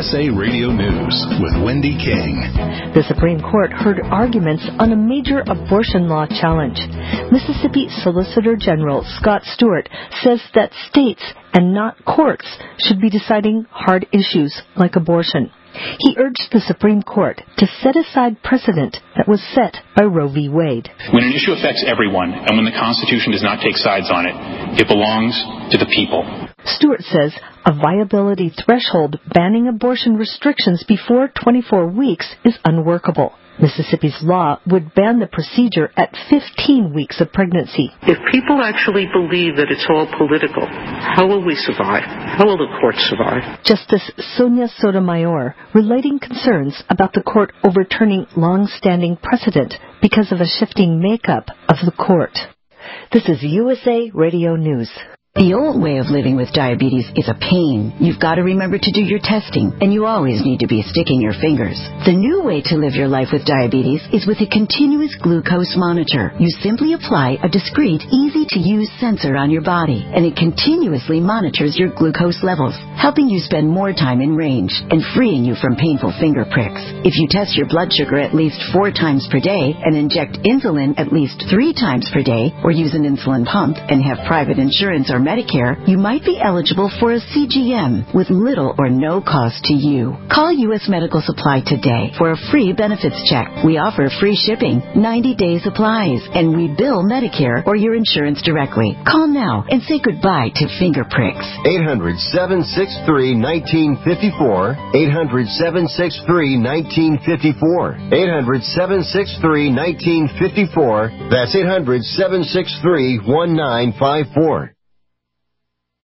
USA Radio News with Wendy King. The Supreme Court heard arguments on a major abortion law challenge. Mississippi Solicitor General Scott Stewart says that states and not courts should be deciding hard issues like abortion. He urged the Supreme Court to set aside precedent that was set by Roe v. Wade. When an issue affects everyone and when the Constitution does not take sides on it, it belongs to the people. Stewart says a viability threshold banning abortion restrictions before 24 weeks is unworkable. Mississippi's law would ban the procedure at 15 weeks of pregnancy. If people actually believe that it's all political, how will we survive? How will the court survive? Justice Sonia Sotomayor relating concerns about the court overturning long-standing precedent because of a shifting makeup of the court. This is USA Radio News. The old way of living with diabetes is a pain. You've got to remember to do your testing, and you always need to be sticking your fingers. The new way to live your life with diabetes is with a continuous glucose monitor. You simply apply a discreet, easy-to-use sensor on your body, and it continuously monitors your glucose levels, helping you spend more time in range and freeing you from painful finger pricks. If you test your blood sugar at least 4 times per day and inject insulin at least 3 times per day, or use an insulin pump and have private insurance or Medicare, you might be eligible for a CGM with little or no cost to you. Call U.S. Medical Supply today for a free benefits check. We offer free shipping, 90-day supplies, and we bill Medicare or your insurance directly. Call now and say goodbye to finger pricks. 800-763-1954. 800-763-1954. 800-763-1954. That's 800-763-1954.